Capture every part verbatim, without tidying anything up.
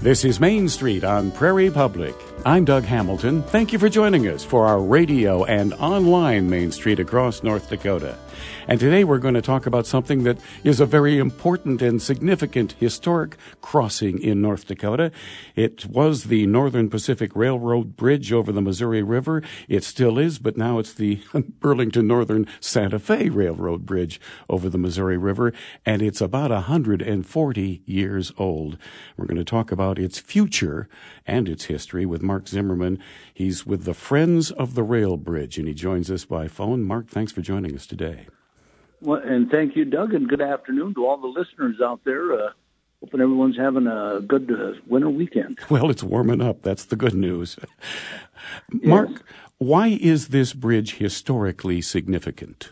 This is Main Street on Prairie Public. I'm Doug Hamilton. Thank you for joining us for our radio and online Main Street across North Dakota. And today we're going to talk about something that is a very important and significant historic crossing in North Dakota. It was the Northern Pacific Railroad Bridge over the Missouri River. It still is, but now it's the Burlington Northern Santa Fe Railroad Bridge over the Missouri River, and it's about one hundred forty years old. We're going to talk about its future and its history with Mark Zimmerman. He's with the Friends of the Rail Bridge, and he joins us by phone. Mark, thanks for joining us today. Well, and thank you, Doug, and good afternoon to all the listeners out there. Uh, hoping everyone's having a good uh, winter weekend. Well, it's warming up. That's the good news. Yes. Mark, why is this bridge historically significant?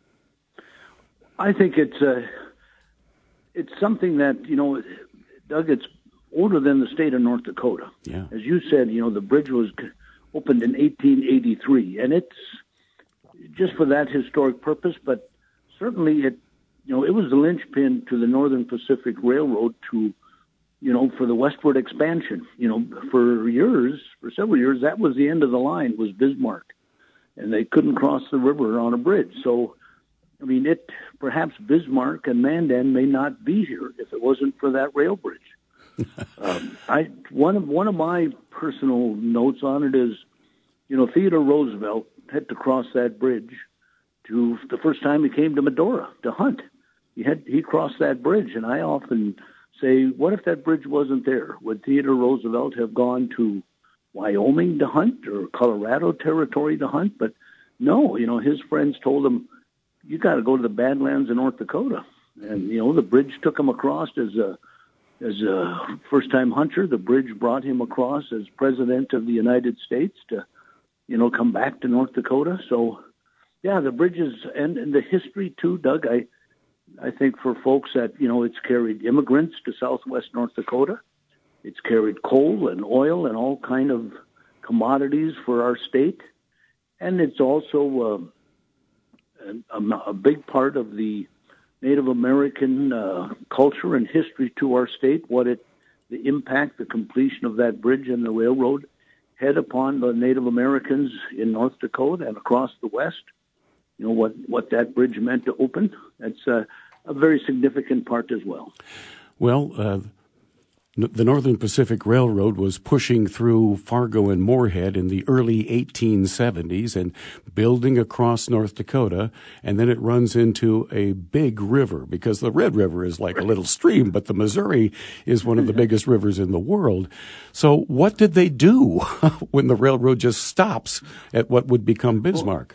I think it's uh, it's something that, you know, Doug, it's older than the state of North Dakota. Yeah. As you said, you know, the bridge was opened in eighteen eighty-three, and it's just for that historic purpose, but certainly it, you know, it was the linchpin to the Northern Pacific Railroad to, you know, for the westward expansion. You know, for years, for several years, that was the end of the line, was Bismarck, and they couldn't cross the river on a bridge. So, I mean, it, perhaps Bismarck and Mandan may not be here if it wasn't for that rail bridge. um, I one of one of my personal notes on it is, you know, Theodore Roosevelt had to cross that bridge to the first time he came to Medora to hunt. He had he crossed that bridge, and I often say, what if that bridge wasn't there? Would Theodore Roosevelt have gone to Wyoming to hunt or Colorado territory to hunt? But no, you know, his friends told him, you got to go to the Badlands in North Dakota. And, you know, the bridge took him across as a As a first-time hunter. The bridge brought him across as President of the United States to, you know, come back to North Dakota. So, yeah, the bridges and, and the history, too, Doug, I I think for folks that, you know, it's carried immigrants to southwest North Dakota. It's carried coal and oil and all kind of commodities for our state. And it's also uh, a, a big part of the Native American uh, culture and history to our state, what it, the impact, the completion of that bridge and the railroad had upon the Native Americans in North Dakota and across the West. You know, what, what that bridge meant to open. That's uh, a very significant part as well. Well, uh, the Northern Pacific Railroad was pushing through Fargo and Moorhead in the early eighteen seventies and building across North Dakota, and then it runs into a big river because the Red River is like a little stream, but the Missouri is one of the biggest rivers in the world. So what did they do when the railroad just stops at what would become Bismarck?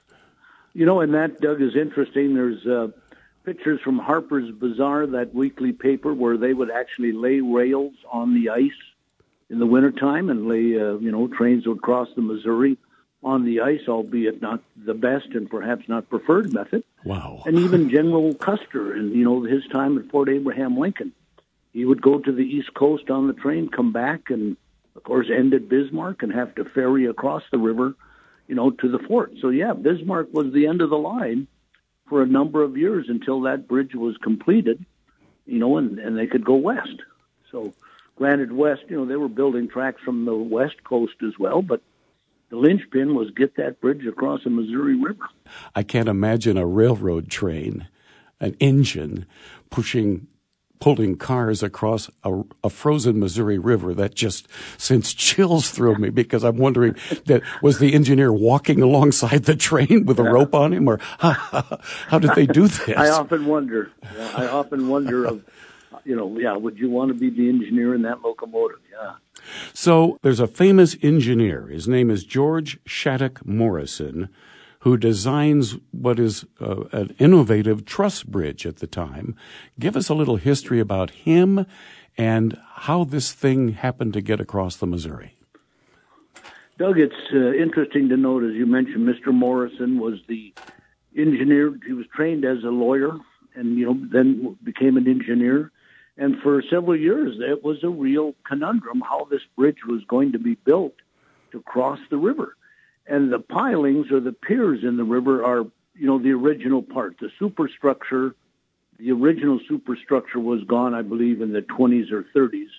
You know, and that, Doug, is interesting. There's uh, pictures from Harper's Bazaar, that weekly paper, where they would actually lay rails on the ice in the wintertime and lay, uh, you know, trains would cross the Missouri on the ice, albeit not the best and perhaps not preferred method. Wow. And even General Custer, and, you know, his time at Fort Abraham Lincoln, he would go to the East Coast on the train, come back, and, of course, end at Bismarck and have to ferry across the river, you know, to the fort. So, yeah, Bismarck was the end of the line for a number of years until that bridge was completed, you know, and, and they could go west. So, granted, west, you know, they were building tracks from the west coast as well, but the linchpin was get that bridge across the Missouri River. I can't imagine a railroad train, an engine, pushing pulling cars across a, a frozen Missouri River. That just sends chills through me because I'm wondering, that was the engineer walking alongside the train with a rope on him, or how, how did they do this? I often wonder. Yeah, I often wonder of, you know, yeah, would you want to be the engineer in that locomotive? Yeah. So there's a famous engineer. His name is George Shattuck Morrison, who designs what is uh, an innovative truss bridge at the time. Give us a little history about him and how this thing happened to get across the Missouri. Doug, it's uh, interesting to note, as you mentioned, Mister Morrison was the engineer. He was trained as a lawyer and, you know, then became an engineer. And for several years, it was a real conundrum how this bridge was going to be built to cross the river. And the pilings or the piers in the river are, you know, the original part. The superstructure, the original superstructure was gone, I believe, in the twenties or thirties.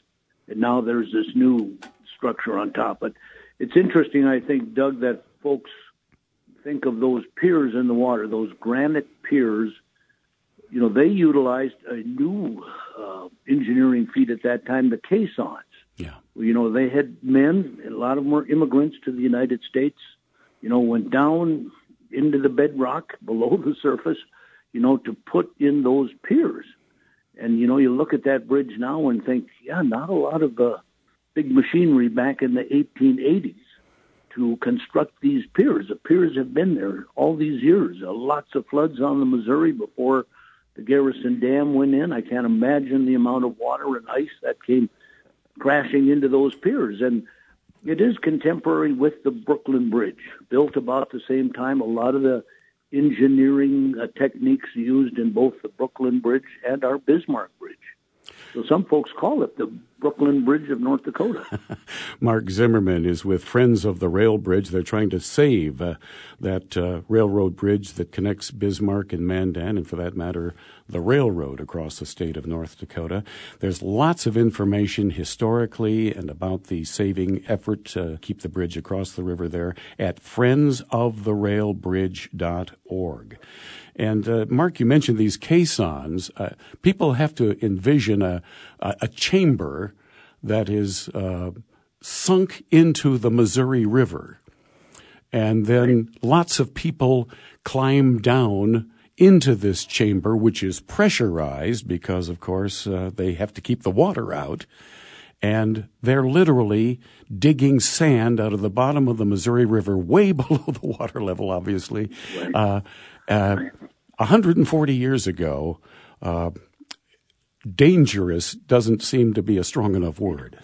and now there's this new structure on top. But it's interesting, I think, Doug, that folks think of those piers in the water, those granite piers. You know, they utilized a new uh, engineering feat at that time, the caissons. Yeah. You know, they had men, a lot of them were immigrants to the United States, you know, went down into the bedrock below the surface, you know, to put in those piers. And, you know, you look at that bridge now and think, yeah, not a lot of uh, big machinery back in the eighteen eighties to construct these piers. The piers have been there all these years. Uh, lots of floods on the Missouri before the Garrison Dam went in. I can't imagine the amount of water and ice that came crashing into those piers. And it is contemporary with the Brooklyn Bridge, built about the same time. A lot of the engineering uh, techniques used in both the Brooklyn Bridge and our Bismarck Bridge. So some folks call it the Brooklyn Bridge of North Dakota. Mark Zimmerman is with Friends of the Rail Bridge. They're trying to save uh, that uh, railroad bridge that connects Bismarck and Mandan, and for that matter, the railroad across the state of North Dakota. There's lots of information historically and about the saving effort to keep the bridge across the river there at friends of the rail bridge dot org. And, uh, Mark, you mentioned these caissons. Uh, people have to envision a, a, a chamber that is uh, sunk into the Missouri River. And then lots of people climb down into this chamber, which is pressurized because, of course, uh, they have to keep the water out. And they're literally digging sand out of the bottom of the Missouri River, way below the water level, obviously. Uh, uh, one hundred forty years ago, uh, dangerous doesn't seem to be a strong enough word.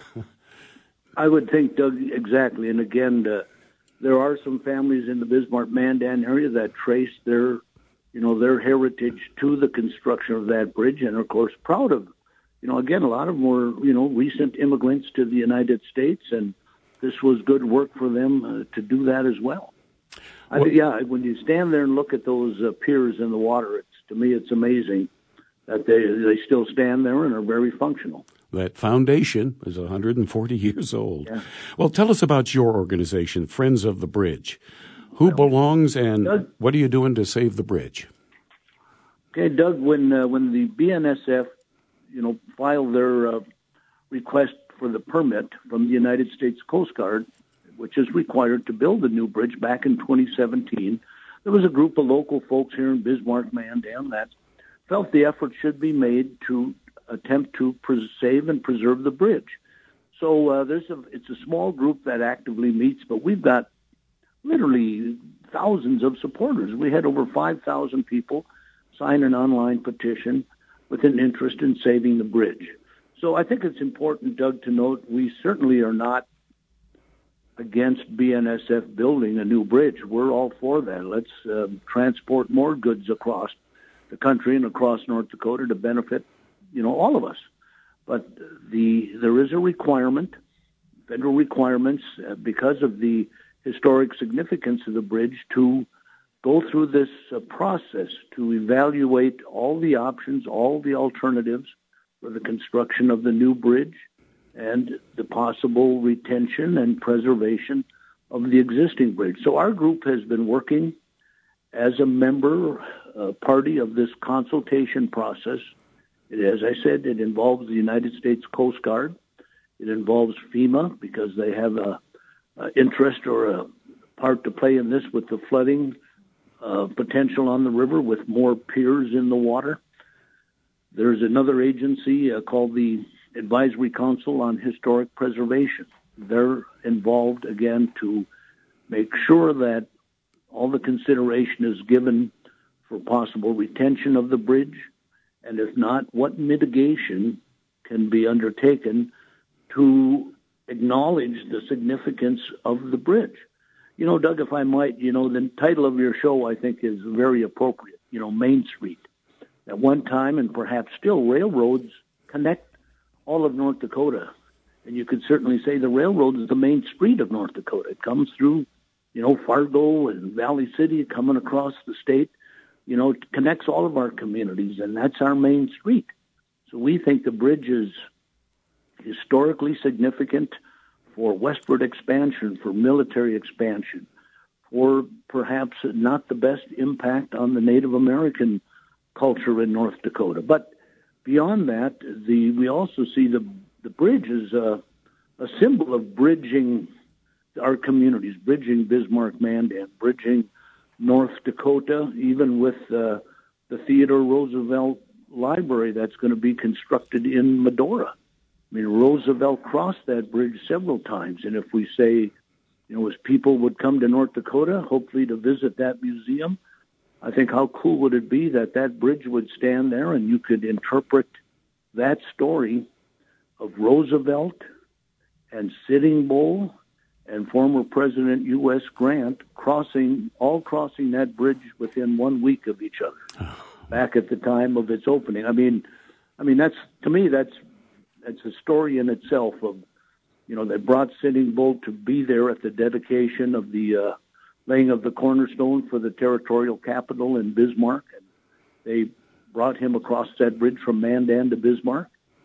I would think, Doug, exactly. And again, uh, there are some families in the Bismarck-Mandan area that trace their, you know, their heritage to the construction of that bridge, and of course, proud of. You know, again, a lot of them were, you know, recent immigrants to the United States, and this was good work for them uh, to do that as well. I Well, think, yeah, when you stand there and look at those uh, piers in the water, it's to me it's amazing that they they still stand there and are very functional. That foundation is one hundred forty years old. Yeah. Well, tell us about your organization, Friends of the Bridge. Who well, belongs and Doug, what are you doing to save the bridge? Okay, Doug, when uh, when the B N S F, you know, filed their uh, request for the permit from the United States Coast Guard, which is required to build a new bridge back in twenty seventeen, there was a group of local folks here in Bismarck-Mandan that felt the effort should be made to attempt to pres- save and preserve the bridge. So uh, there's a, it's a small group that actively meets, but we've got literally thousands of supporters. We had over five thousand people sign an online petition with an interest in saving the bridge. So I think it's important, Doug, to note we certainly are not against B N S F building a new bridge. We're all for that. Let's uh, transport more goods across the country and across North Dakota to benefit, you know, all of us. But the there is a requirement, federal requirements, uh, because of the historic significance of the bridge, to go through this uh, process to evaluate all the options, all the alternatives for the construction of the new bridge and the possible retention and preservation of the existing bridge. So our group has been working as a member uh, party of this consultation process. It, as I said, it involves the United States Coast Guard. It involves FEMA because they have a, a interest or a part to play in this with the flooding uh, potential on the river with more piers in the water. There's another agency uh, called the Advisory Council on Historic Preservation. They're involved, again, to make sure that all the consideration is given for possible retention of the bridge, and if not, what mitigation can be undertaken to acknowledge the significance of the bridge. You know, Doug, if I might, you know, the title of your show, I think, is very appropriate, you know, Main Street. At one time, and perhaps still, railroads connect all of North Dakota. And you could certainly say the railroad is the main street of North Dakota. It comes through, you know, Fargo and Valley City, coming across the state. You know, it connects all of our communities, and that's our main street. So we think the bridge is historically significant for westward expansion, for military expansion, for perhaps not the best impact on the Native American culture in North Dakota. But beyond that, the we also see the the bridge as a, a symbol of bridging our communities, bridging Bismarck-Mandan, bridging North Dakota, even with uh, the Theodore Roosevelt Library that's going to be constructed in Medora. I mean, Roosevelt crossed that bridge several times, and if we say, you know, as people would come to North Dakota, hopefully to visit that museum, I think how cool would it be that that bridge would stand there and you could interpret that story of Roosevelt and Sitting Bull and former President U S Grant crossing, all crossing that bridge within one week of each other back at the time of its opening. I mean, I mean, that's, to me, that's, that's a story in itself of, you know, that brought Sitting Bull to be there at the dedication of the uh, laying of the cornerstone for the territorial capital in Bismarck. And they brought him across that bridge from Mandan to Bismarck.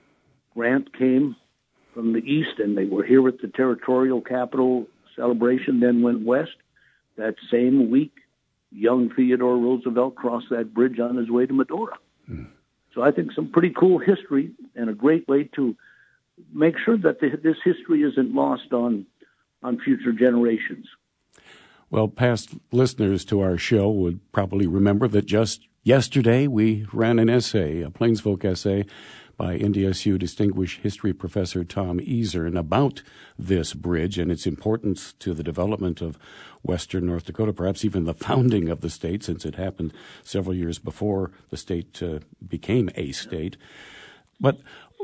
Grant came from the east, and they were here at the territorial capital celebration, then went west. That same week, young Theodore Roosevelt crossed that bridge on his way to Medora. Mm. So I think some pretty cool history and a great way to make sure that the, this history isn't lost on on future generations. Well, past listeners to our show would probably remember that just yesterday we ran an essay, a Plainsfolk essay, by N D S U Distinguished History Professor Tom Easern about this bridge and its importance to the development of western North Dakota, perhaps even the founding of the state, since it happened several years before the state uh, became a state. But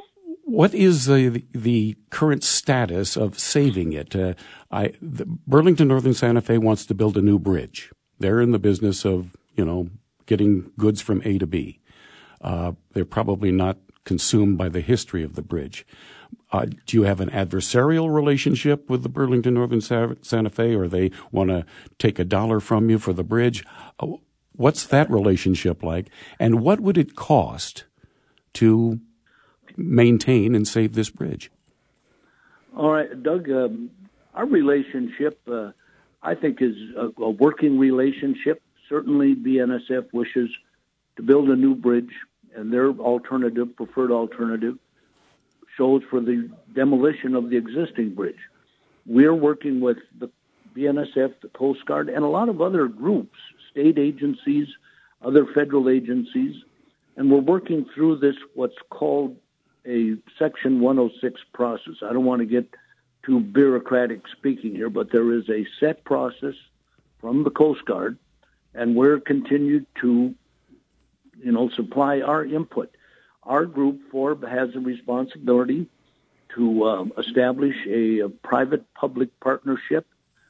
what is the, the current status of saving it? Uh, I, the Burlington Northern Santa Fe wants to build a new bridge. They're in the business of, you know, getting goods from A to B. Uh, they're probably not consumed by the history of the bridge. Uh, do you have an adversarial relationship with the Burlington Northern Sa- Santa Fe, or they want to take a dollar from you for the bridge? Uh, what's that relationship like? And what would it cost to maintain and save this bridge? All right, Doug, um, our relationship, uh, I think, is a, a working relationship. Certainly B N S F wishes to build a new bridge, and their alternative, preferred alternative, shows for the demolition of the existing bridge. We're working with the B N S F, the Coast Guard, and a lot of other groups, state agencies, other federal agencies, and we're working through this, what's called a Section one oh six process. I don't want to get too bureaucratic speaking here, but there is a set process from the Coast Guard, and we're continued to, you know, supply our input. Our group, Forb, has a responsibility to um, establish a, a private-public partnership,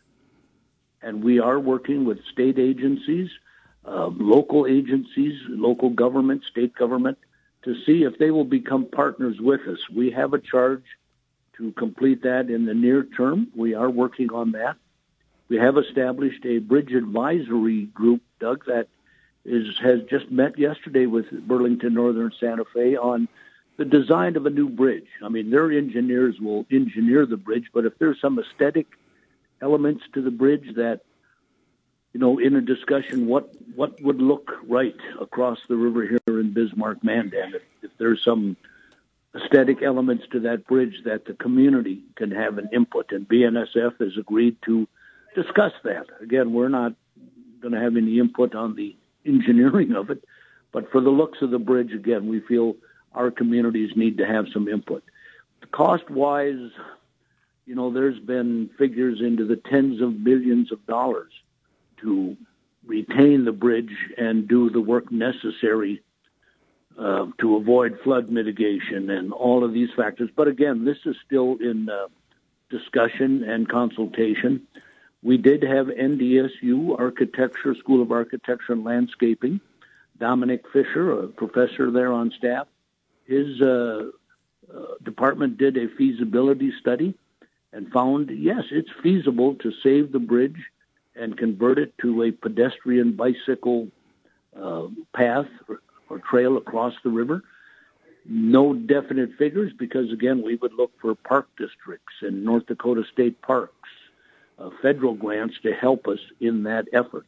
and we are working with state agencies, uh, local agencies, local government, state government, to see if they will become partners with us. We have a charge to complete that in the near term. We are working on that. We have established a bridge advisory group, Doug, that is has just met yesterday with Burlington Northern Santa Fe on the design of a new bridge. I mean, their engineers will engineer the bridge, but if there's some aesthetic elements to the bridge that, you know, in a discussion, what, what would look right across the river here in Bismarck-Mandan, if, if there's some aesthetic elements to that bridge that the community can have an input, and B N S F has agreed to discuss that. Again, we're not going to have any input on the engineering of it, but for the looks of the bridge, again, we feel our communities need to have some input. Cost-wise, you know, there's been figures into the tens of millions of dollars to retain the bridge and do the work necessary uh, to avoid flood mitigation and all of these factors. But again, this is still in uh, discussion and consultation. We did have N D S U Architecture, School of Architecture and Landscaping, Dominic Fisher, a professor there on staff. His uh, uh, department did a feasibility study and found, yes, it's feasible to save the bridge and convert it to a pedestrian bicycle uh, path or, or trail across the river. no definite figures because, again, we would look for park districts and North Dakota state parks, uh, federal grants to help us in that effort.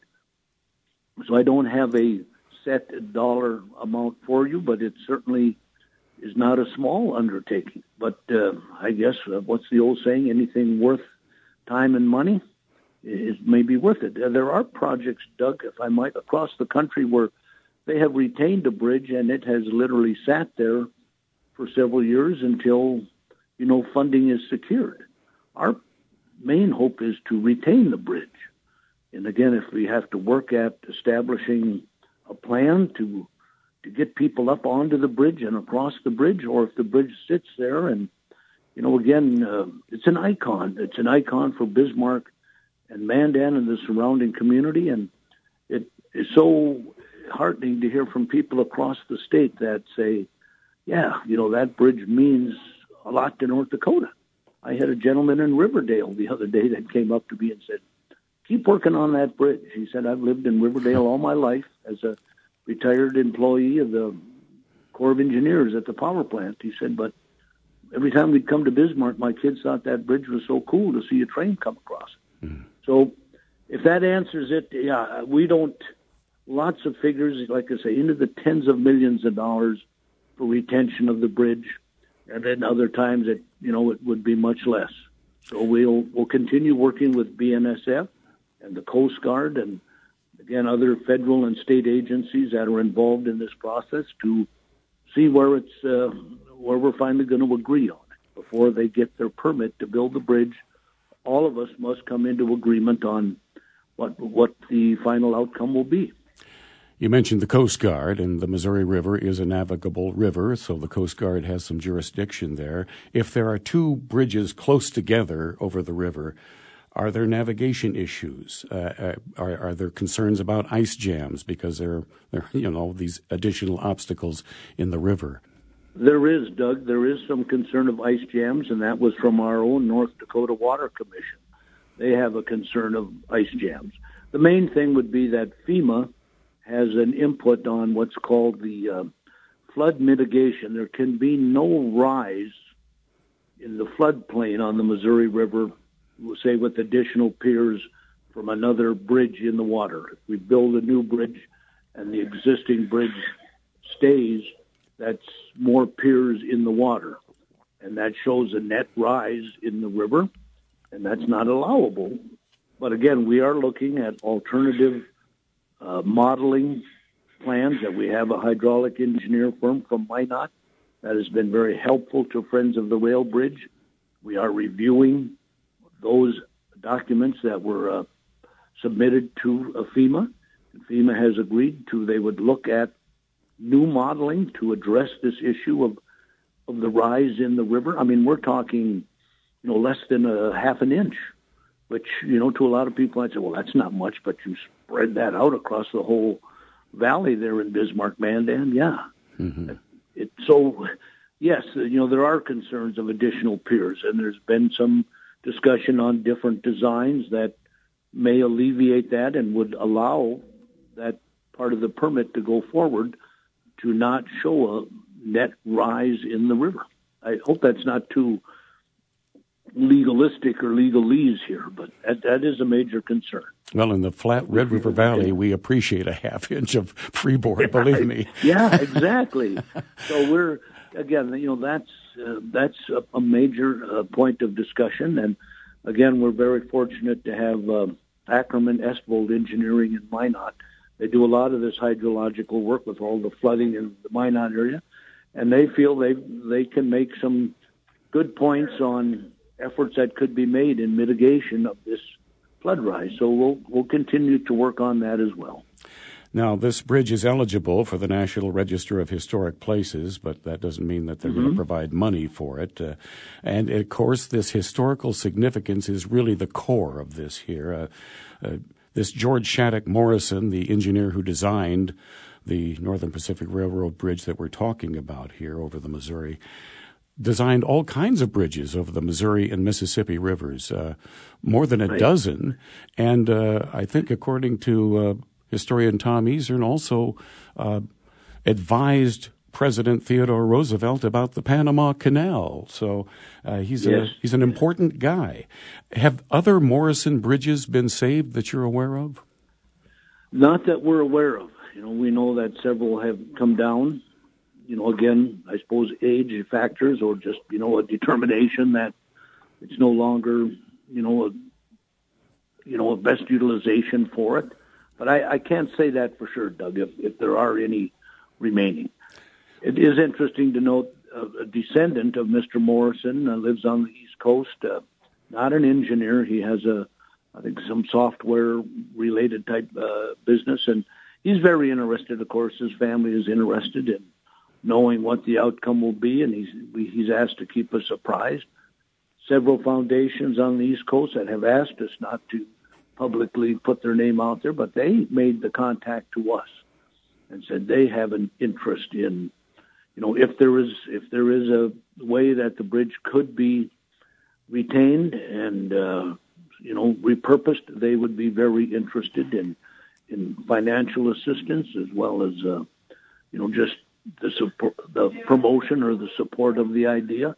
So I don't have a set dollar amount for you, but it certainly is not a small undertaking. But uh, I guess, uh, what's the old saying, anything worth time and money is maybe worth it. Uh, there are projects, Doug, if I might, across the country where they have retained a bridge and it has literally sat there for several years until, you know, funding is secured. Our main hope is to retain the bridge. And again, if we have to work at establishing a plan to to get people up onto the bridge and across the bridge, or if the bridge sits there and, you know, again, uh, it's an icon. It's an icon for Bismarck and Mandan and the surrounding community. And it is so heartening to hear from people across the state that say, yeah, you know, that bridge means a lot to North Dakota. I had a gentleman in Riverdale the other day that came up to me and said, keep working on that bridge. He said, I've lived in Riverdale all my life as a retired employee of the Corps of Engineers at the power plant. He said, but every time we'd come to Bismarck, my kids thought that bridge was so cool to see a train come across it. Mm. So if that answers it, yeah, we don't, lots of figures, like I say, into the tens of millions of dollars for retention of the bridge. And then other times it, you know, it would be much less. So we'll, we'll continue working with B N S F and the Coast Guard and, again, other federal and state agencies that are involved in this process to see where it's uh, where we're finally going to agree on it before they get their permit to build the bridge. All of us must come into agreement on what what the final outcome will be. You mentioned the Coast Guard, and the Missouri River is a navigable river, so the Coast Guard has some jurisdiction there. If there are two bridges close together over the river, are there navigation issues? Uh, are, are there concerns about ice jams because there, there, you know, these additional obstacles in the river? There is, Doug. There is some concern of ice jams, and that was from our own North Dakota Water Commission. They have a concern of ice jams. The main thing would be that FEMA has an input on what's called the uh, flood mitigation. There can be no rise in the floodplain on the Missouri River, we'll say with additional piers from another bridge in the water. If we build a new bridge and the existing bridge stays, that's more piers in the water. And that shows a net rise in the river, and that's not allowable. But again, we are looking at alternative uh, modeling plans that we have a hydraulic engineer firm from Minot that has been very helpful to Friends of the Rail Bridge. We are reviewing those documents that were uh, submitted to uh, FEMA. And FEMA has agreed to, they would look at new modeling to address this issue of, of the rise in the river. I mean, we're talking, you know, less than a half an inch, which, you know, to a lot of people, I'd say, well, that's not much, but you spread that out across the whole valley there in Bismarck, Mandan, yeah. Mm-hmm. It, it, so, yes, you know, there are concerns of additional piers, and there's been some discussion on different designs that may alleviate that and would allow that part of the permit to go forward to not show a net rise in the river. I hope that's not too legalistic or legalese here, but that, that is a major concern. Well, in the flat Red River Valley, we appreciate a half inch of freeboard, yeah, believe me. Yeah, exactly. So we're, again, you know, that's uh, that's a, a major uh, point of discussion. And again, we're very fortunate to have uh, Ackerman Estvold Engineering in Minot. They do a lot of this hydrological work with all the flooding in the Minot area, and they feel they they can make some good points on efforts that could be made in mitigation of this flood rise. So we'll we'll continue to work on that as well. Now, this bridge is eligible for the National Register of Historic Places, but that doesn't mean that they're mm-hmm. going to provide money for it. Uh, and, of course, this historical significance is really the core of this here. Uh, uh, this George Shattuck Morrison, the engineer who designed the Northern Pacific Railroad bridge that we're talking about here over the Missouri, designed all kinds of bridges over the Missouri and Mississippi rivers, uh, more than a right. dozen. And uh, I think according to uh, historian Tom Easern, also uh, advised President Theodore Roosevelt about the Panama Canal. So uh, he's yes. a he's an important guy. Have other Morrison bridges been saved that you're aware of? Not that we're aware of. You know, we know that several have come down. You know, again, I suppose age factors or just, you know, a determination that it's no longer, you know, a, you know, a best utilization for it. But I, I can't say that for sure, Doug, if, if there are any remaining. It is interesting to note uh, a descendant of Mister Morrison uh, lives on the East Coast, uh, not an engineer. He has a, I think, some software-related type uh, business, and he's very interested. Of course, his family is interested in knowing what the outcome will be, and he's he's asked to keep us apprised. Several foundations on the East Coast that have asked us not to publicly put their name out there, but they made the contact to us and said they have an interest in, you know, if there is if there is a way that the bridge could be retained and uh, you know repurposed, they would be very interested in in financial assistance as well as uh, you know just the support, the promotion or the support of the idea.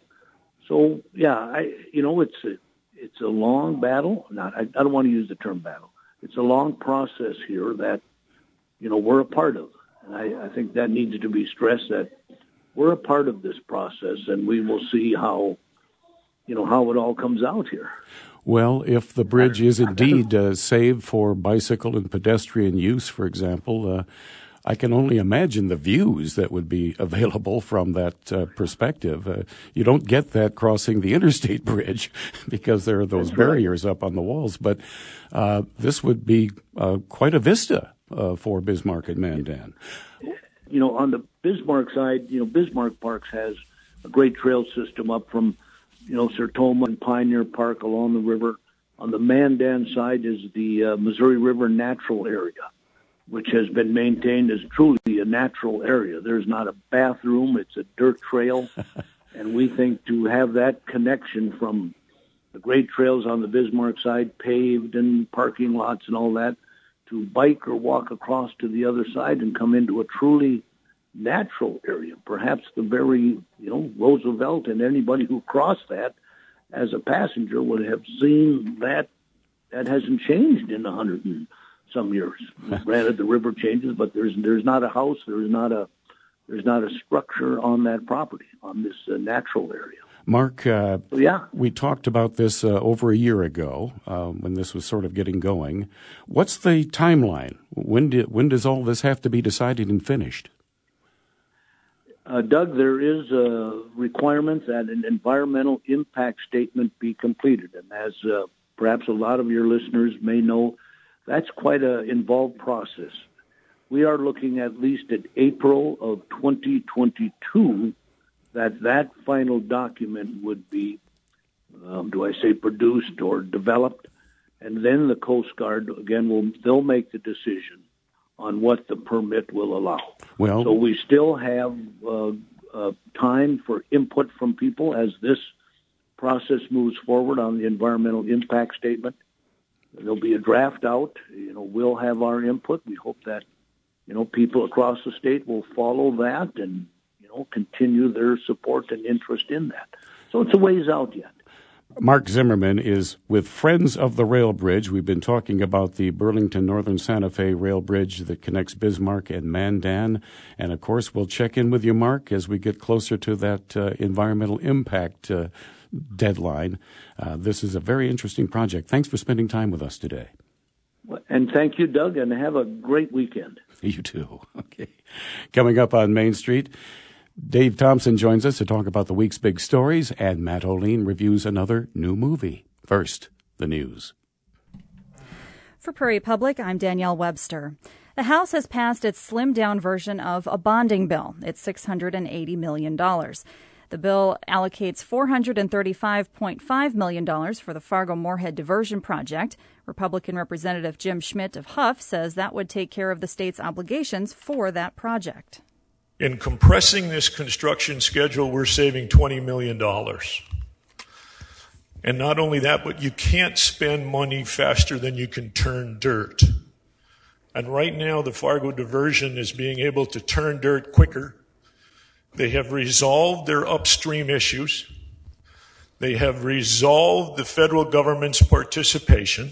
So yeah, I you know it's a, it's a long battle. Not I, I don't want to use the term battle. It's a long process here that you know we're a part of, and I, I think that needs to be stressed that we're a part of this process, and we will see how you know how it all comes out here. Well, if the bridge is indeed uh, saved for bicycle and pedestrian use, for example, uh, I can only imagine the views that would be available from that uh, perspective. Uh, you don't get that crossing the interstate bridge because there are those That's barriers right. up on the walls. But uh, this would be uh, quite a vista uh, for Bismarck and Mandan. You know, on the Bismarck side, you know, Bismarck Parks has a great trail system up from, you know, Sertoma and Pioneer Park along the river. On the Mandan side is the uh, Missouri River Natural Area, which has been maintained as truly a natural area. There's not a bathroom, it's a dirt trail. And we think to have that connection from the great trails on the Bismarck side, paved and parking lots and all that, to bike or walk across to the other side and come into a truly natural area. Perhaps the very, you know, Roosevelt and anybody who crossed that as a passenger would have seen that that hasn't changed in a hundred and some years. Granted, the river changes, but there's there's not a house, there's not a there's not a structure on that property, on this uh, natural area. Mark, uh, so, yeah. we talked about this uh, over a year ago uh, when this was sort of getting going. What's the timeline? When do, when does all this have to be decided and finished? Uh, Doug, there is a requirement that an environmental impact statement be completed. And as uh, perhaps a lot of your listeners may know, that's quite an involved process. We are looking at least at April of twenty twenty-two that that final document would be, um, do I say produced or developed, and then the Coast Guard, again, will they'll make the decision on what the permit will allow. Well, so we still have uh, uh, time for input from people as this process moves forward on the environmental impact statement. There'll be a draft out. You know, we'll have our input. We hope that, you know, people across the state will follow that and, you know, continue their support and interest in that. So it's a ways out yet. Mark Zimmerman is with Friends of the Rail Bridge. We've been talking about the Burlington Northern Santa Fe Rail Bridge that connects Bismarck and Mandan. And, of course, we'll check in with you, Mark, as we get closer to that uh, environmental impact uh, deadline. Uh, this is a very interesting project. Thanks for spending time with us today. And thank you, Doug, and have a great weekend. You too. Okay. Coming up on Main Street, Dave Thompson joins us to talk about the week's big stories, and Matt O'Lean reviews another new movie. First, the news. For Prairie Public, I'm Danielle Webster. The House has passed its slimmed-down version of a bonding bill. It's six hundred eighty million dollars. The bill allocates four hundred thirty-five point five million dollars for the Fargo-Moorhead Diversion Project. Republican Representative Jim Schmidt of Huff says that would take care of the state's obligations for that project. In compressing this construction schedule, we're saving twenty million dollars. And not only that, but you can't spend money faster than you can turn dirt. And right now, the Fargo diversion is being able to turn dirt quicker They have resolved their upstream issues. They have resolved the federal government's participation.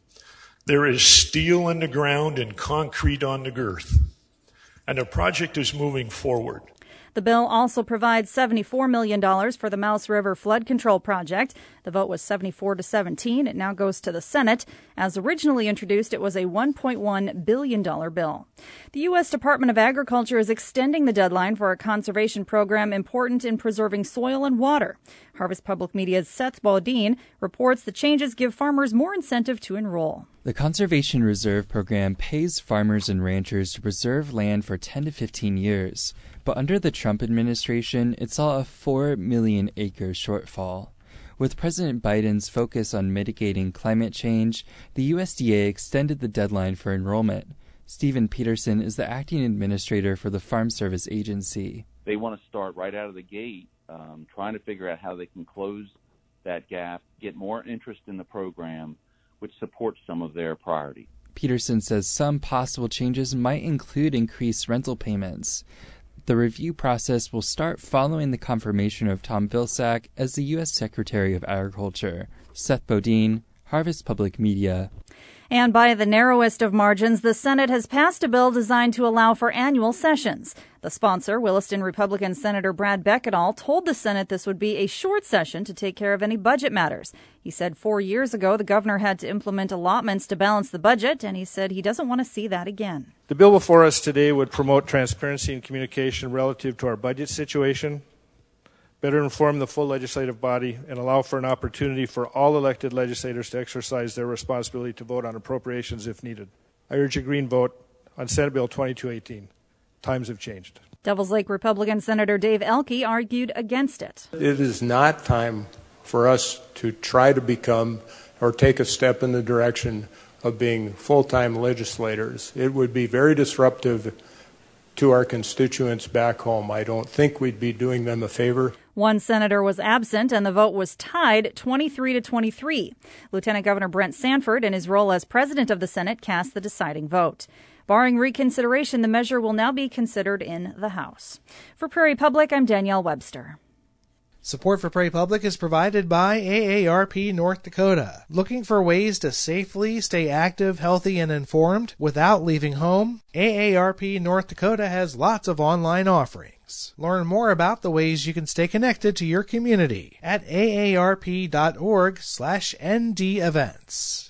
There is steel in the ground and concrete on the girth. And the project is moving forward. The bill also provides seventy-four million dollars for the Mouse River Flood Control Project. The vote was seventy-four to seventeen. It now goes to the Senate. As originally introduced, it was a one point one billion dollars bill. The U S Department of Agriculture is extending the deadline for a conservation program important in preserving soil and water. Harvest Public Media's Seth Bodine reports the changes give farmers more incentive to enroll. The Conservation Reserve Program pays farmers and ranchers to preserve land for ten to fifteen years. But under the Trump administration, it saw a four million acre shortfall. With President Biden's focus on mitigating climate change, the U S D A extended the deadline for enrollment. Stephen Peterson is the acting administrator for the Farm Service Agency. They want to start right out of the gate, um, trying to figure out how they can close that gap, get more interest in the program, which supports some of their priority. Peterson says some possible changes might include increased rental payments. The review process will start following the confirmation of Tom Vilsack as the U S Secretary of Agriculture. Seth Bodine, Harvest Public Media. And by the narrowest of margins, the Senate has passed a bill designed to allow for annual sessions. The sponsor, Williston Republican Senator Brad Becketall, told the Senate this would be a short session to take care of any budget matters. He said four years ago the governor had to implement allotments to balance the budget, and he said he doesn't want to see that again. The bill before us today would promote transparency and communication relative to our budget situation, better inform the full legislative body, and allow for an opportunity for all elected legislators to exercise their responsibility to vote on appropriations if needed. I urge a green vote on Senate Bill twenty-two eighteen. Times have changed. Devils Lake Republican Senator Dave Elke argued against it. It is not time for us to try to become or take a step in the direction of being full-time legislators. It would be very disruptive to our constituents back home. I don't think we'd be doing them a favor. One senator was absent, and the vote was tied twenty-three to twenty-three. Lieutenant Governor Brent Sanford, in his role as president of the Senate, cast the deciding vote. Barring reconsideration, the measure will now be considered in the House. For Prairie Public, I'm Danielle Webster. Support for Prairie Public is provided by A A R P North Dakota. Looking for ways to safely stay active, healthy, and informed without leaving home? A A R P North Dakota has lots of online offerings. Learn more about the ways you can stay connected to your community at A A R P dot org slash N D events.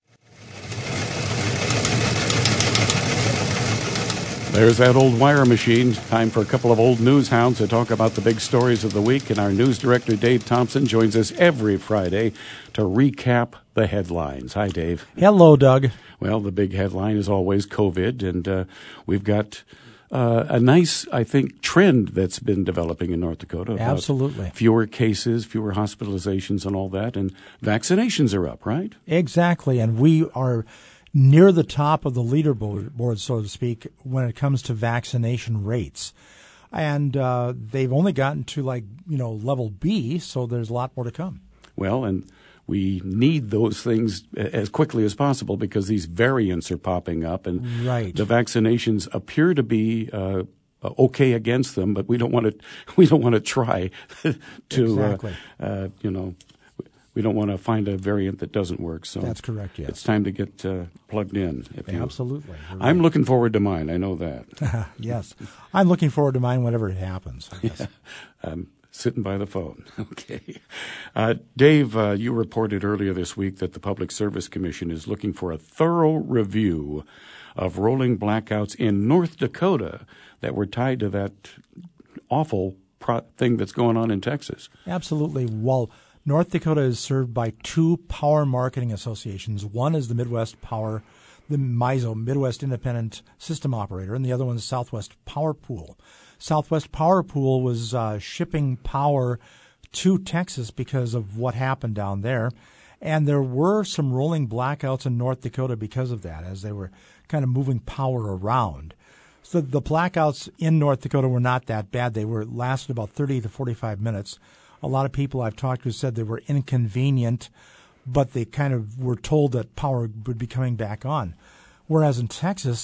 There's that old wire machine. Time for a couple of old news hounds to talk about the big stories of the week. And our news director, Dave Thompson, joins us every Friday to recap the headlines. Hi, Dave. Hello, Doug. Well, the big headline is always COVID, and uh, we've got uh, a nice, I think, trend that's been developing in North Dakota. About Absolutely. Fewer cases, fewer hospitalizations and all that, and vaccinations are up, right? Exactly, and we are near the top of the leaderboard, so to speak, when it comes to vaccination rates. And uh, they've only gotten to, like, you know, level B, so there's a lot more to come. Well, and we need those things as quickly as possible because these variants are popping up, and right. the vaccinations appear to be uh, okay against them, but we don't want to we don't want to try to exactly. uh, uh, you know. We don't want to find a variant that doesn't work. So that's correct, yes. It's time to get uh, plugged in. If you, Absolutely. Right. I'm looking forward to mine. I know that. Yes. I'm looking forward to mine whenever it happens. I guess. Yeah. I'm sitting by the phone. Okay. Uh, Dave, uh, you reported earlier this week that the Public Service Commission is looking for a thorough review of rolling blackouts in North Dakota that were tied to that awful pro- thing that's going on in Texas. Absolutely. Well, North Dakota is served by two power marketing associations. One is the Midwest Power, the M I S O, Midwest Independent System Operator, and the other one is Southwest Power Pool. Southwest Power Pool was uh, shipping power to Texas because of what happened down there, and there were some rolling blackouts in North Dakota because of that, as they were kind of moving power around. So the blackouts in North Dakota were not that bad. They were lasted about thirty to forty-five minutes. A lot of people I've talked to said they were inconvenient, but they kind of were told that power would be coming back on. Whereas in Texas,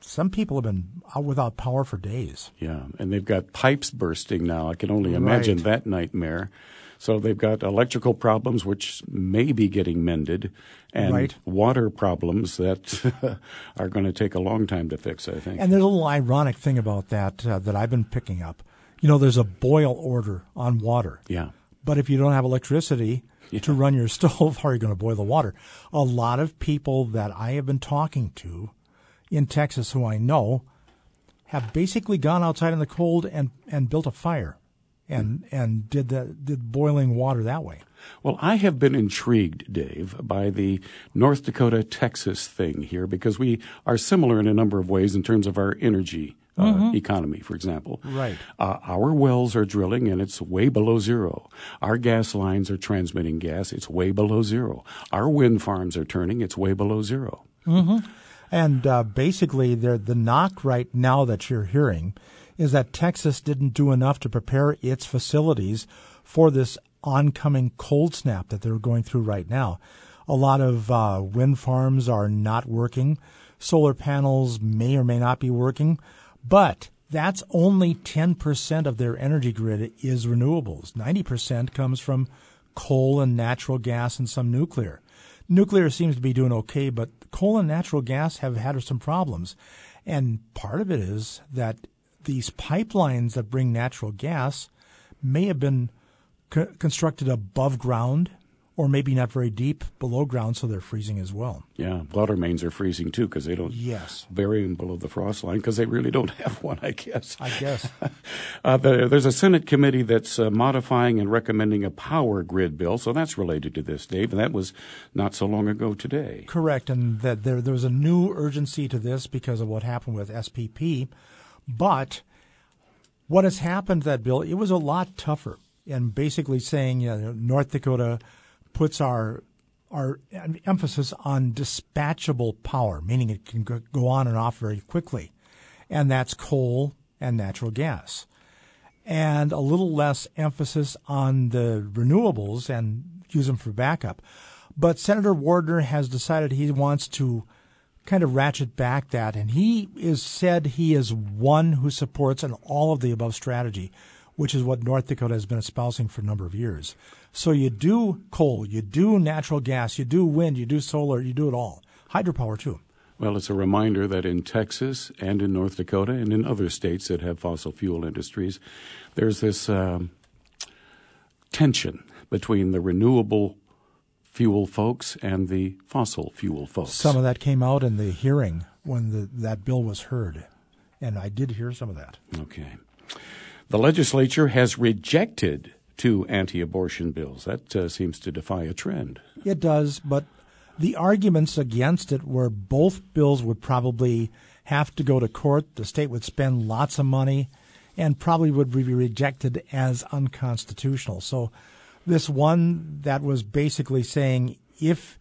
some people have been out without power for days. Yeah, and they've got pipes bursting now. I can only imagine Right. that nightmare. So they've got electrical problems, which may be getting mended, and Right. water problems that are going to take a long time to fix, I think. And there's a little ironic thing about that uh, that I've been picking up. You know, there's a boil order on water. Yeah. But if you don't have electricity Yeah. to run your stove, how are you going to boil the water? A lot of people that I have been talking to in Texas who I know have basically gone outside in the cold and, and built a fire and and did the did boiling water that way. Well, I have been intrigued, Dave, by the North Dakota-Texas thing here because we are similar in a number of ways in terms of our energy uh, Mhm. economy, for example. Right. Uh, our wells are drilling, and it's way below zero. Our gas lines are transmitting gas. It's way below zero. Our wind farms are turning. It's way below zero. Mm-hmm. And uh, basically, the the knock right now that you're hearing is that Texas didn't do enough to prepare its facilities for this oncoming cold snap that they're going through right now. A lot of uh, wind farms are not working. Solar panels may or may not be working, but that's only ten percent of their energy grid is renewables. ninety percent comes from coal and natural gas and some nuclear. Nuclear seems to be doing okay, but coal and natural gas have had some problems. And part of it is that these pipelines that bring natural gas may have been co- constructed above ground or maybe not very deep below ground, so they're freezing as well. Yeah, water mains are freezing too because they don't Yes. bury them below the frost line because they really don't have one, I guess. I guess. uh, there, there's a Senate committee that's uh, modifying and recommending a power grid bill, so that's related to this, Dave, and that was not so long ago today. Correct, and that there there was a new urgency to this because of what happened with S P P. But what has happened to that bill, it was a lot tougher, and basically saying, you know, North Dakota puts our our emphasis on dispatchable power, meaning it can go on and off very quickly, and that's coal and natural gas, and a little less emphasis on the renewables and use them for backup. But Senator Wardner has decided he wants to kind of ratchet back that, and he is said he is one who supports an all of the above strategy, which is what North Dakota has been espousing for a number of years. So you do coal, you do natural gas, you do wind, you do solar, you do it all. Hydropower too. Well, it's a reminder that in Texas and in North Dakota and in other states that have fossil fuel industries, there's this um, tension between the renewable fuel folks and the fossil fuel folks. Some of that came out in the hearing when the, that bill was heard, and I did hear some of that. Okay. The legislature has rejected two anti-abortion bills. That uh, seems to defy a trend. It does, but the arguments against it were both bills would probably have to go to court. The state would spend lots of money and probably would be rejected as unconstitutional. So this one that was basically saying if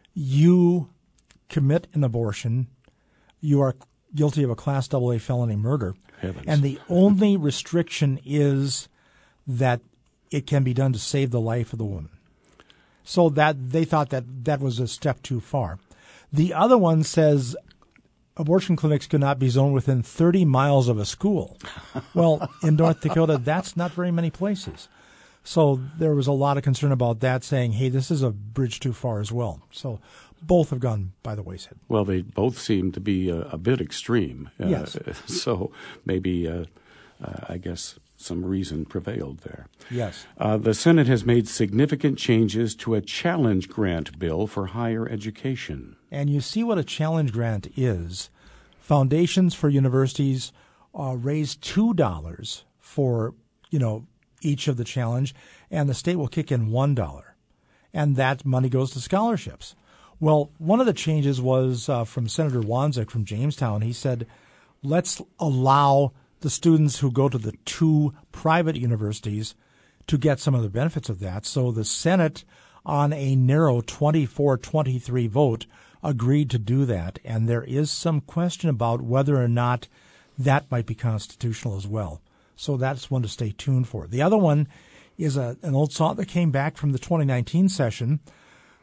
you commit an abortion, you are guilty of a Class double A felony murder. Heavens. And the only restriction is that it can be done to save the life of the woman. So that they thought that that was a step too far. The other one says abortion clinics could not be zoned within thirty miles of a school. Well, in North Dakota, that's not very many places. So there was a lot of concern about that, saying, hey, this is a bridge too far as well. So both have gone by the wayside. Well, they both seem to be a, a bit extreme. Uh, Yes. So maybe, uh, uh, I guess, some reason prevailed there. Yes. Uh, the Senate has made significant changes to a challenge grant bill for higher education. And you see what a challenge grant is. Foundations for universities uh, raise two dollars for, you know, each of the challenge, and the state will kick in one dollar. And that money goes to scholarships. Well, one of the changes was uh, from Senator Wanzik from Jamestown. He said, let's allow the students who go to the two private universities to get some of the benefits of that. So the Senate, on a narrow twenty-four twenty-three vote, agreed to do that. And there is some question about whether or not that might be constitutional as well. So that's one to stay tuned for. The other one is a, an old song that came back from the twenty nineteen session.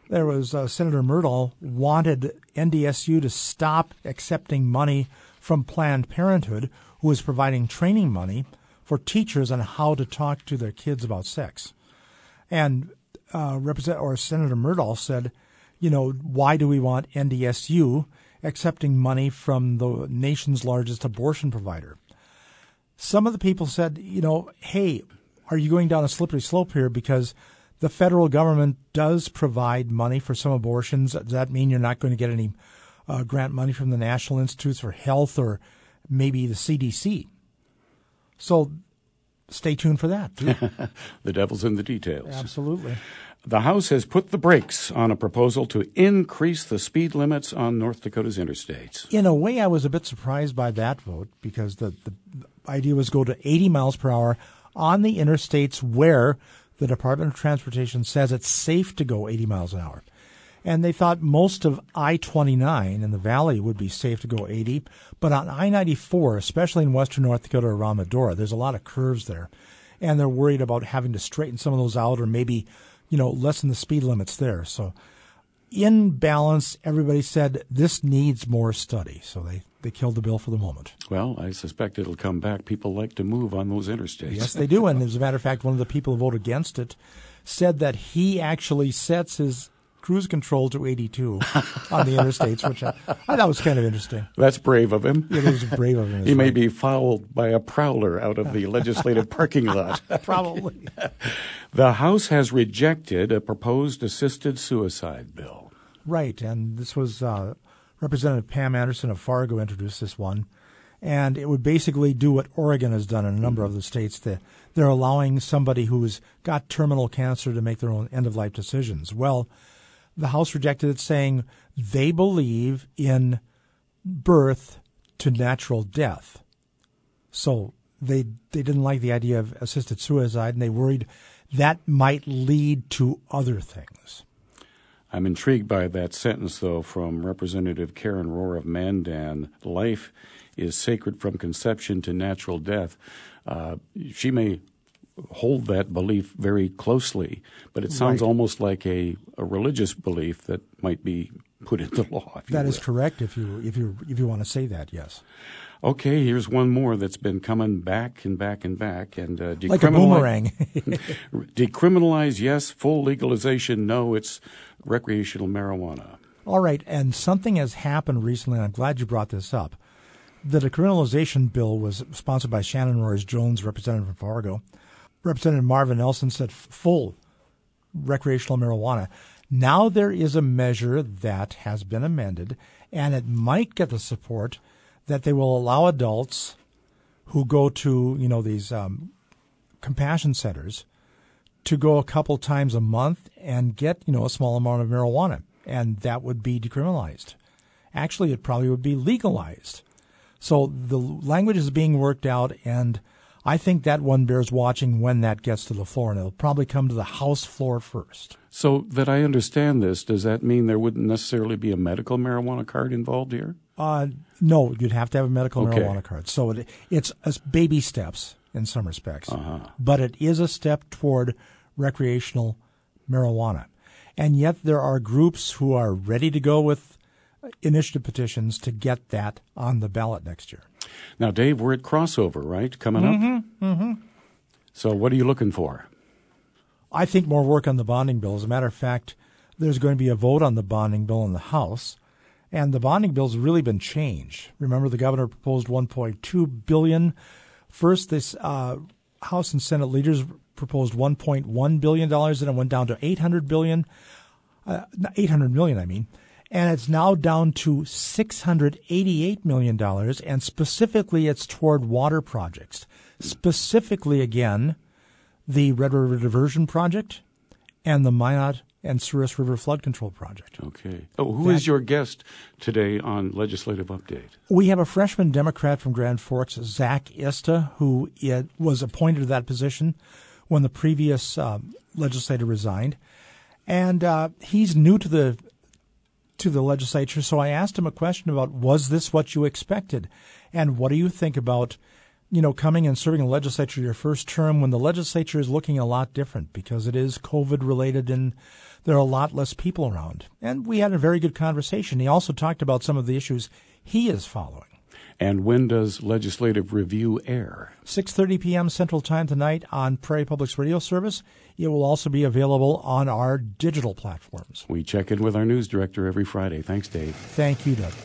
there was uh, Senator Myrdal wanted N D S U to stop accepting money from Planned Parenthood, who was providing training money for teachers on how to talk to their kids about sex. And uh, Representative or Senator Myrdal said, you know, why do we want N D S U accepting money from the nation's largest abortion provider? Some of the people said, you know, hey, are you going down a slippery slope here? Because the federal government does provide money for some abortions. Does that mean you're not going to get any uh, grant money from the National Institutes for Health or maybe the C D C? So stay tuned for that, too. The devil's in the details. Absolutely. The House has put the brakes on a proposal to increase the speed limits on North Dakota's interstates. In a way, I was a bit surprised by that vote because the, the idea was go to eighty miles per hour on the interstates where the Department of Transportation says it's safe to go eighty miles an hour. And they thought most of I twenty-nine in the valley would be safe to go eighty. But on I ninety-four, especially in western North Dakota around Medora, there's a lot of curves there. And they're worried about having to straighten some of those out or maybe, you know, lessen the speed limits there. So in balance, everybody said this needs more study. So they, they killed the bill for the moment. Well, I suspect it'll come back. People like to move on those interstates. Yes, they do. And as a matter of fact, one of the people who voted against it said that he actually sets his cruise control to eighty-two on the interstates, which I, I thought was kind of interesting. That's brave of him. It was brave of him. He may right. be fouled by a prowler out of the legislative parking lot. Probably. The House has rejected a proposed assisted suicide bill. Right, and this was uh, Representative Pam Anderson of Fargo introduced this one, and it would basically do what Oregon has done in a number of the states. That they're allowing somebody who's got terminal cancer to make their own end-of-life decisions. Well, the House rejected it, saying they believe in birth to natural death. So they they didn't like the idea of assisted suicide, and they worried that might lead to other things. I'm intrigued by that sentence, though, from Representative Karen Rohr of Mandan. Life is sacred from conception to natural death. Uh, she may hold that belief very closely, but it sounds right. almost like a, a religious belief that might be put into law. That is correct if you if you if you want to say that, yes. Okay, here's one more that's been coming back and back and back. and uh, Like a boomerang. Decriminalize, yes. Full legalization, no. It's recreational marijuana. All right, and something has happened recently, and I'm glad you brought this up. The decriminalization bill was sponsored by Shannon Roars Jones, representative from Fargo. Representative Marvin Nelson said full recreational marijuana. Now there is a measure that has been amended, and it might get the support that they will allow adults who go to, you know, these um, compassion centers to go a couple times a month and get, you know, a small amount of marijuana, and that would be decriminalized. Actually, it probably would be legalized. So the language is being worked out, and I think that one bears watching when that gets to the floor, and it'll probably come to the House floor first. So that I understand this, does that mean there wouldn't necessarily be a medical marijuana card involved here? Uh, no, you'd have to have a medical okay. marijuana card. So it, it's, it's baby steps in some respects, uh-huh. but it is a step toward recreational marijuana. And yet there are groups who are ready to go with initiative petitions to get that on the ballot next year. Now, Dave, we're at crossover, right, coming mm-hmm, up? Mm-hmm. So what are you looking for? I think more work on the bonding bill. As a matter of fact, there's going to be a vote on the bonding bill in the House, and the bonding bill's really been changed. Remember, the governor proposed one point two billion dollars. First, this uh, House and Senate leaders proposed one point one billion dollars, and it went down to eight hundred billion dollars, uh, eight hundred million dollars, I mean. And it's now down to six hundred eighty-eight million dollars, and specifically it's toward water projects. Specifically, again, the Red River Diversion Project and the Minot and Souris River Flood Control Project. Okay. Oh, who that, is your guest today on Legislative Update? We have a freshman Democrat from Grand Forks, Zach Ista, who it, was appointed to that position when the previous uh, legislator resigned. And uh, he's new to the to the legislature, so I asked him a question about, was this what you expected? And what do you think about you know, coming and serving the legislature your first term when the legislature is looking a lot different because it is COVID related and there are a lot less people around. And we had a very good conversation. He also talked about some of the issues he is following. And when does Legislative Review air? six thirty p.m. Central Time tonight on Prairie Public's radio service. It will also be available on our digital platforms. We check in with our news director every Friday. Thanks, Dave. Thank you, Doug.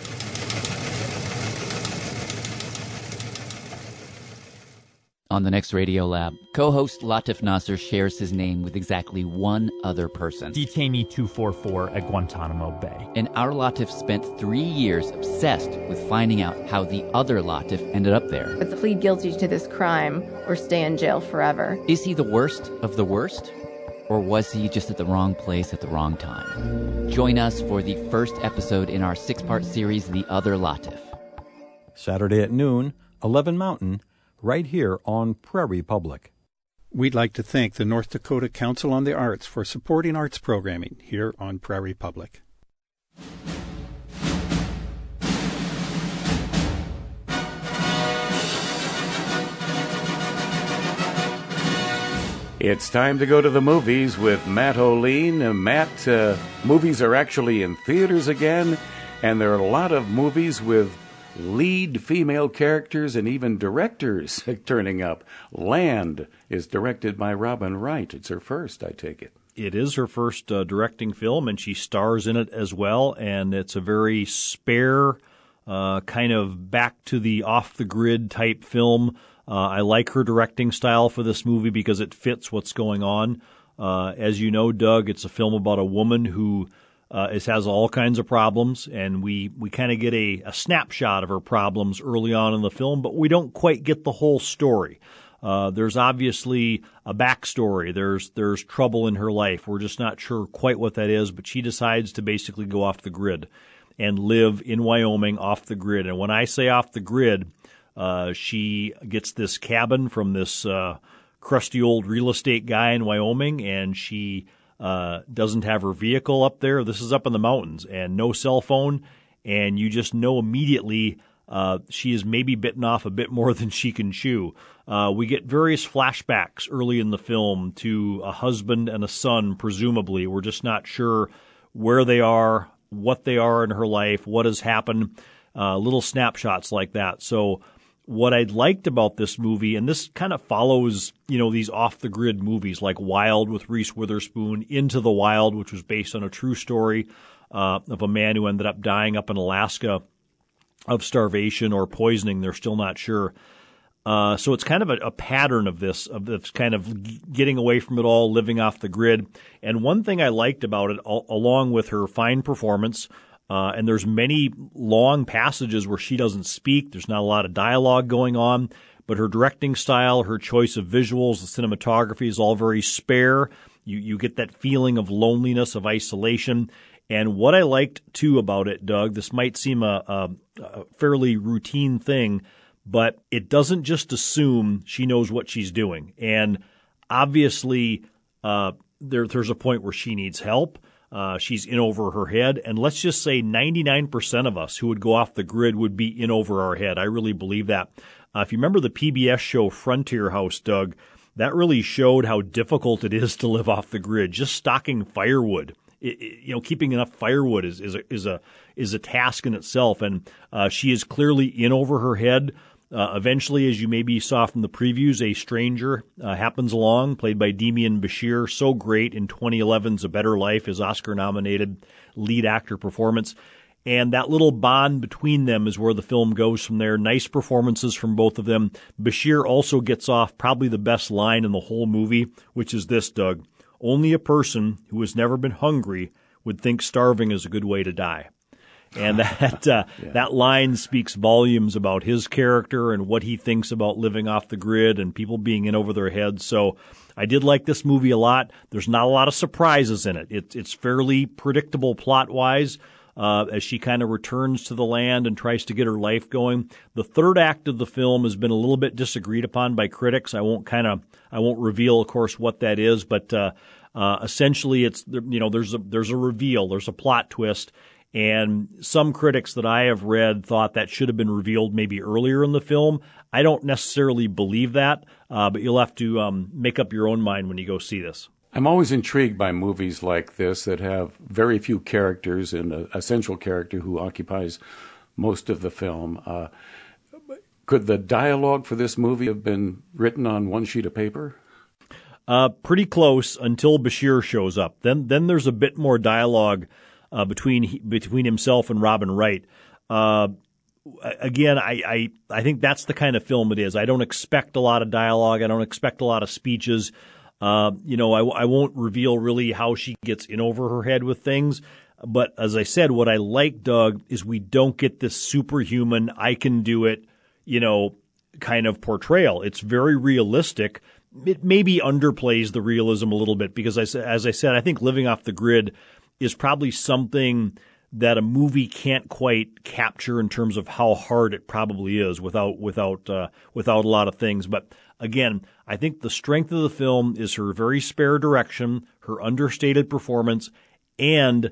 On the next Radio Lab, co-host Latif Nasser shares his name with exactly one other person. Detainee two forty-four at Guantanamo Bay. And our Latif spent three years obsessed with finding out how the other Latif ended up there. But to plead guilty to this crime or stay in jail forever. Is he the worst of the worst? Or was he just at the wrong place at the wrong time? Join us for the first episode in our six-part series, The Other Latif. Saturday at noon, eleven Mountain, right here on Prairie Public. We'd like to thank the North Dakota Council on the Arts for supporting arts programming here on Prairie Public. It's time to go to the movies with Matt O'Lean. Uh, Matt, uh, movies are actually in theaters again, and there are a lot of movies with lead female characters and even directors turning up. Land is directed by Robin Wright. It's her first, I take it. It is her first uh, directing film, and she stars in it as well, and it's a very spare, uh, kind of back to the off-the-grid type film. Uh, I like her directing style for this movie because it fits what's going on. Uh, as you know, Doug, it's a film about a woman who Uh, it has all kinds of problems, and we, we kind of get a, a snapshot of her problems early on in the film, but we don't quite get the whole story. Uh, there's obviously a backstory. There's there's trouble in her life. We're just not sure quite what that is, but she decides to basically go off the grid and live in Wyoming off the grid. And when I say off the grid, uh, she gets this cabin from this uh, crusty old real estate guy in Wyoming, and she Uh, doesn't have her vehicle up there. This is up in the mountains, and no cell phone, and you just know immediately uh, she is maybe bitten off a bit more than she can chew. Uh, we get various flashbacks early in the film to a husband and a son, presumably. We're just not sure where they are, what they are in her life, what has happened, uh, little snapshots like that. So what I liked about this movie, and this kind of follows, you know, these off-the-grid movies like Wild with Reese Witherspoon, Into the Wild, which was based on a true story uh, of a man who ended up dying up in Alaska of starvation or poisoning. They're still not sure. Uh, so it's kind of a, a pattern of this, of this kind of getting away from it all, living off the grid. And one thing I liked about it, all, along with her fine performance, Uh, and there's many long passages where she doesn't speak. There's not a lot of dialogue going on, but her directing style, her choice of visuals, the cinematography is all very spare. You you get that feeling of loneliness, of isolation. And what I liked, too, about it, Doug, this might seem a, a, a fairly routine thing, but it doesn't just assume she knows what she's doing. And obviously, uh, there, there's a point where she needs help. Uh, she's in over her head. And let's just say ninety-nine percent of us who would go off the grid would be in over our head. I really believe that. Uh, if you remember the P B S show Frontier House, Doug, that really showed how difficult it is to live off the grid. Just stocking firewood, it, it, you know, keeping enough firewood is, is, a, is, a, is a task in itself. And uh, she is clearly in over her head. Uh, eventually, as you maybe saw from the previews, a stranger uh, happens along, played by Demian Bashir. So great in twenty eleven's A Better Life, his Oscar-nominated lead actor performance. And that little bond between them is where the film goes from there. Nice performances from both of them. Bashir also gets off probably the best line in the whole movie, which is this, Doug. Only a person who has never been hungry would think starving is a good way to die. And that uh, yeah. that line speaks volumes about his character and what he thinks about living off the grid and people being in over their heads. So I did like this movie a lot. There's not a lot of surprises in it. it it's fairly predictable plot-wise uh, as she kind of returns to the land and tries to get her life going. The third act of the film has been a little bit disagreed upon by critics. I won't kind of I won't reveal, of course, what that is, but uh, uh, essentially it's you know there's a there's a reveal, there's a plot twist. And some critics that I have read thought that should have been revealed maybe earlier in the film. I don't necessarily believe that, uh, but you'll have to um, make up your own mind when you go see this. I'm always intrigued by movies like this that have very few characters and a, a central character who occupies most of the film. Uh, could the dialogue for this movie have been written on one sheet of paper? Uh, pretty close until Bashir shows up. Then, then there's a bit more dialogue uh, between between himself and Robin Wright. Uh, again, I, I I think that's the kind of film it is. I don't expect a lot of dialogue. I don't expect a lot of speeches. Uh, you know, I, I won't reveal really how she gets in over her head with things. But as I said, what I like, Doug, is we don't get this superhuman, I can do it, you know, kind of portrayal. It's very realistic. It maybe underplays the realism a little bit because, I, as I said, I think Living Off the Grid is probably something that a movie can't quite capture in terms of how hard it probably is without without uh, without a lot of things. But again, I think the strength of the film is her very spare direction, her understated performance, and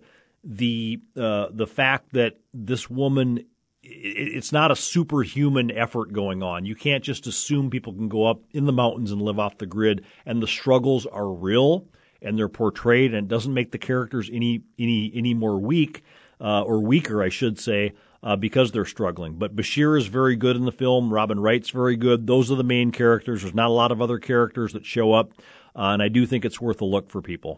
the uh, the fact that this woman, it's not a superhuman effort going on. You can't just assume people can go up in the mountains and live off the grid, and the struggles are real and they're portrayed, and it doesn't make the characters any any any more weak uh, or weaker, I should say, uh, because they're struggling. But Bashir is very good in the film. Robin Wright's very good. Those are the main characters. There's not a lot of other characters that show up, uh, and I do think it's worth a look for people.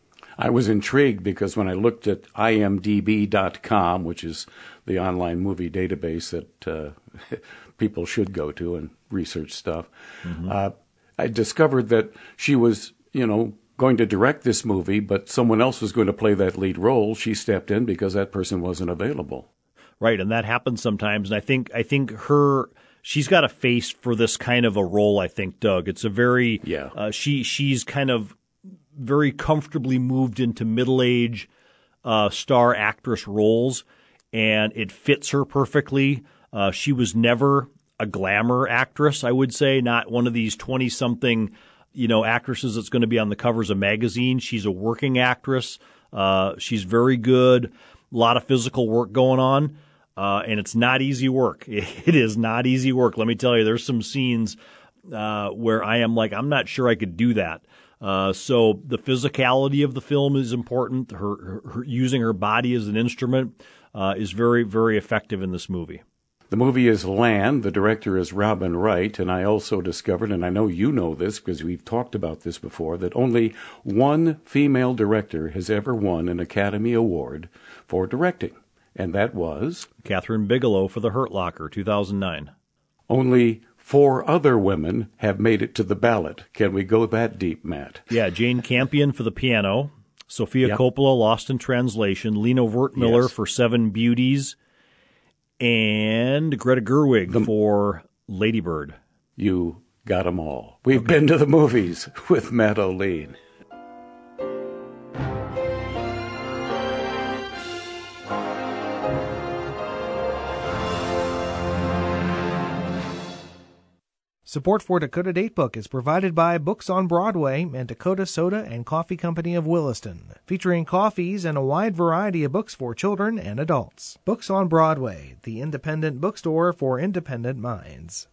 I was intrigued because when I looked at I M D B dot com, which is the online movie database that uh, people should go to and research stuff, mm-hmm. uh, I discovered that she was, you know, going to direct this movie, but someone else was going to play that lead role. She stepped in because that person wasn't available. Right, and that happens sometimes. And I think I think her she's got a face for this kind of a role. I think, Doug, it's a very yeah. Uh, she she's kind of very comfortably moved into middle-age uh, star actress roles, and it fits her perfectly. Uh, she was never a glamour actress, I would say, not one of these twenty-something, you know, actresses that's going to be on the covers of magazines. She's a working actress. Uh, she's very good. A lot of physical work going on, uh, and it's not easy work. It is not easy work. Let me tell you, there's some scenes uh, where I am like, I'm not sure I could do that. Uh, so the physicality of the film is important. Her, her, her using her body as an instrument uh, is very, very effective in this movie. The movie is Land. The director is Robin Wright, and I also discovered, and I know you know this because we've talked about this before, that only one female director has ever won an Academy Award for directing, and that was Catherine Bigelow for The Hurt Locker, two thousand nine. Only four other women have made it to the ballot. Can we go that deep, Matt? Yeah, Jane Campion for The Piano, Sofia yep. Coppola, Lost in Translation, Lena Wertmüller yes. for Seven Beauties, and Greta Gerwig the, for Lady Bird. You got them all. We've okay. been to the movies with Matt O'Lean. Support for Dakota Datebook is provided by Books on Broadway and Dakota Soda and Coffee Company of Williston, featuring coffees and a wide variety of books for children and adults. Books on Broadway, the independent bookstore for independent minds.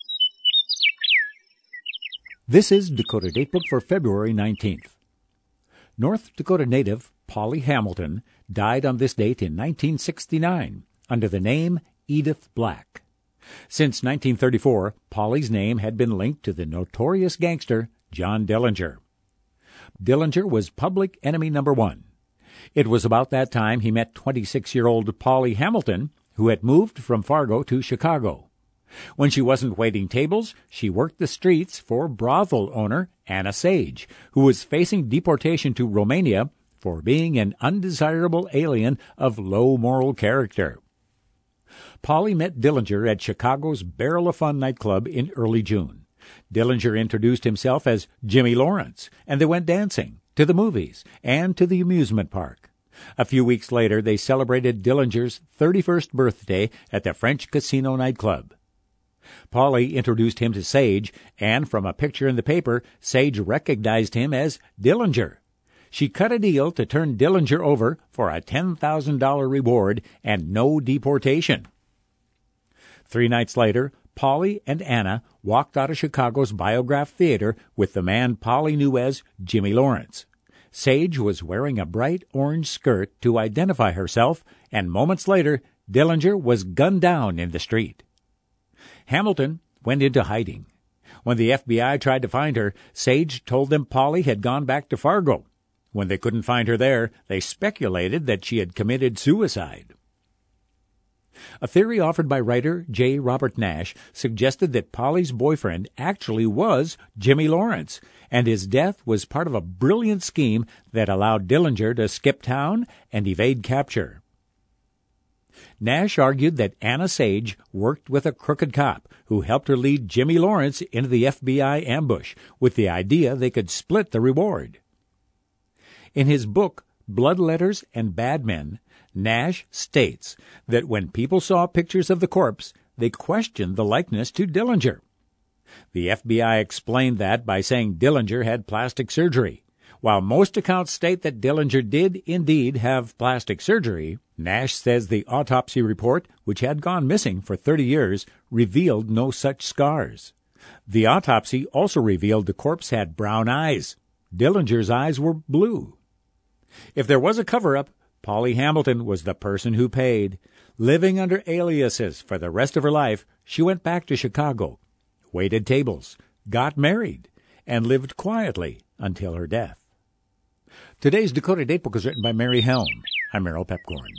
This is Dakota Datebook for February nineteenth. North Dakota native Polly Hamilton died on this date in nineteen sixty-nine under the name Edith Black. Since nineteen thirty-four, Polly's name had been linked to the notorious gangster John Dillinger. Dillinger was public enemy number one. It was about that time he met twenty-six-year-old Polly Hamilton, who had moved from Fargo to Chicago. When she wasn't waiting tables, she worked the streets for brothel owner Anna Sage, who was facing deportation to Romania for being an undesirable alien of low moral character. Polly met Dillinger at Chicago's Barrel of Fun nightclub in early June. Dillinger introduced himself as Jimmy Lawrence, and they went dancing, to the movies, and to the amusement park. A few weeks later, they celebrated Dillinger's thirty-first birthday at the French Casino nightclub. Polly introduced him to Sage, and from a picture in the paper, Sage recognized him as Dillinger. She cut a deal to turn Dillinger over for a ten thousand dollars reward and no deportation. Three nights later, Polly and Anna walked out of Chicago's Biograph Theater with the man Polly knew as Jimmy Lawrence. Sage was wearing a bright orange skirt to identify herself, and moments later, Dillinger was gunned down in the street. Hamilton went into hiding. When the F B I tried to find her, Sage told them Polly had gone back to Fargo. When they couldn't find her there, they speculated that she had committed suicide. A theory offered by writer J. Robert Nash suggested that Polly's boyfriend actually was Jimmy Lawrence, and his death was part of a brilliant scheme that allowed Dillinger to skip town and evade capture. Nash argued that Anna Sage worked with a crooked cop who helped her lead Jimmy Lawrence into the F B I ambush with the idea they could split the reward. In his book, Blood Letters and Bad Men, Nash states that when people saw pictures of the corpse, they questioned the likeness to Dillinger. The F B I explained that by saying Dillinger had plastic surgery. While most accounts state that Dillinger did indeed have plastic surgery, Nash says the autopsy report, which had gone missing for thirty years, revealed no such scars. The autopsy also revealed the corpse had brown eyes. Dillinger's eyes were blue. If there was a cover-up, Polly Hamilton was the person who paid. Living under aliases for the rest of her life, she went back to Chicago, waited tables, got married, and lived quietly until her death. Today's Dakota Datebook is written by Mary Helm. I'm Merrill Pepcorn.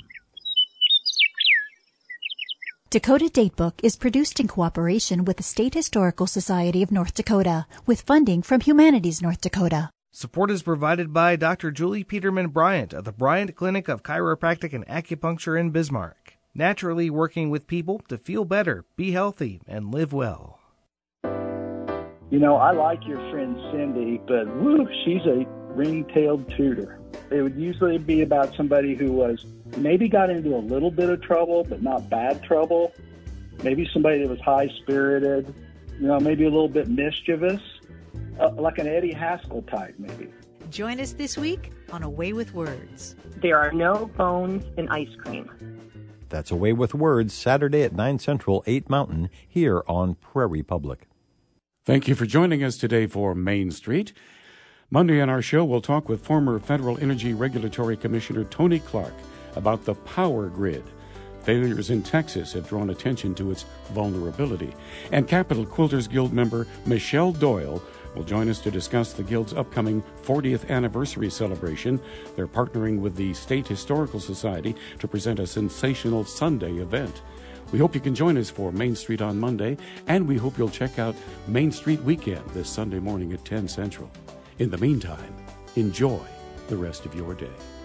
Dakota Datebook is produced in cooperation with the State Historical Society of North Dakota, with funding from Humanities North Dakota. Support is provided by Doctor Julie Peterman Bryant of the Bryant Clinic of Chiropractic and Acupuncture in Bismarck. Naturally working with people to feel better, be healthy, and live well. You know, I like your friend Cindy, but woo, she's a ring-tailed tutor. It would usually be about somebody who was maybe got into a little bit of trouble, but not bad trouble. Maybe somebody that was high-spirited, you know, maybe a little bit mischievous. Uh, like an Eddie Haskell type, maybe. Join us this week on A Way with Words. There are no bones in ice cream. That's A Way with Words, Saturday at nine Central, eight Mountain, here on Prairie Public. Thank you for joining us today for Main Street. Monday on our show, we'll talk with former Federal Energy Regulatory Commissioner Tony Clark about the power grid. Failures in Texas have drawn attention to its vulnerability. And Capital Quilters Guild member Michelle Doyle will join us to discuss the Guild's upcoming fortieth anniversary celebration. They're partnering with the State Historical Society to present a sensational Sunday event. We hope you can join us for Main Street on Monday, and we hope you'll check out Main Street Weekend this Sunday morning at ten Central. In the meantime, enjoy the rest of your day.